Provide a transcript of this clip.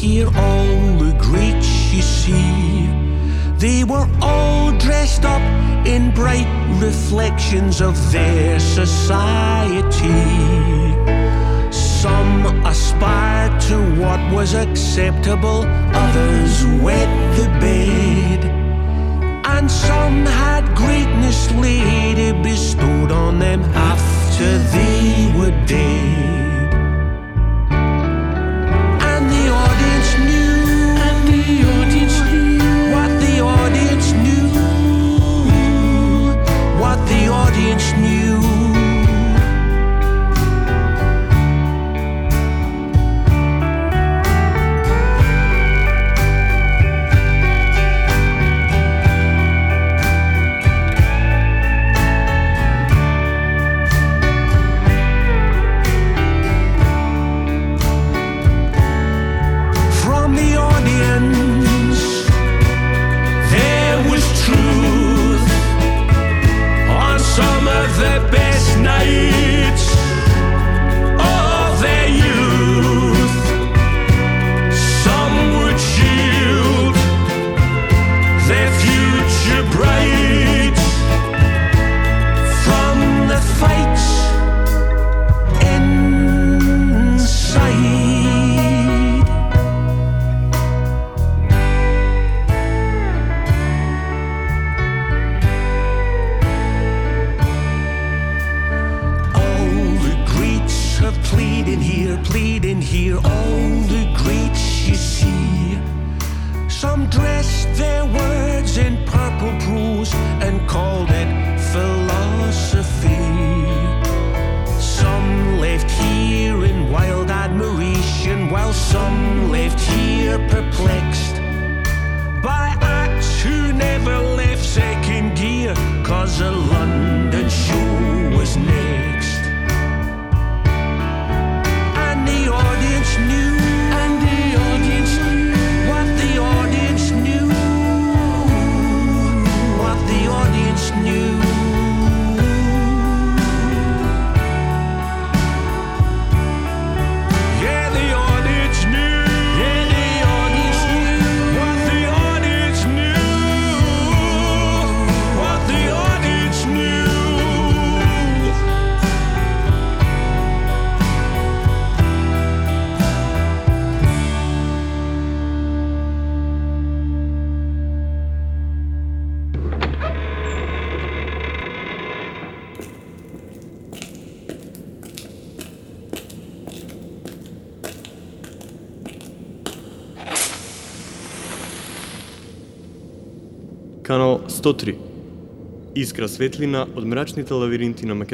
here all the greats you see. They were all dressed up in bright reflections of their society. Some aspired to what was acceptable, others wet the bed, and some had greatness later bestowed on them after they were dead. And the audience knew, what the audience knew, what the audience knew. Pleading here, all the greats you see. Some dressed their words in purple prose and called it philosophy. Some left here in wild admiration, while some left here perplexed by acts who never left second gear, 'cause a London show was next. Kanal 103. Искра светлина од мрачните лавиринти на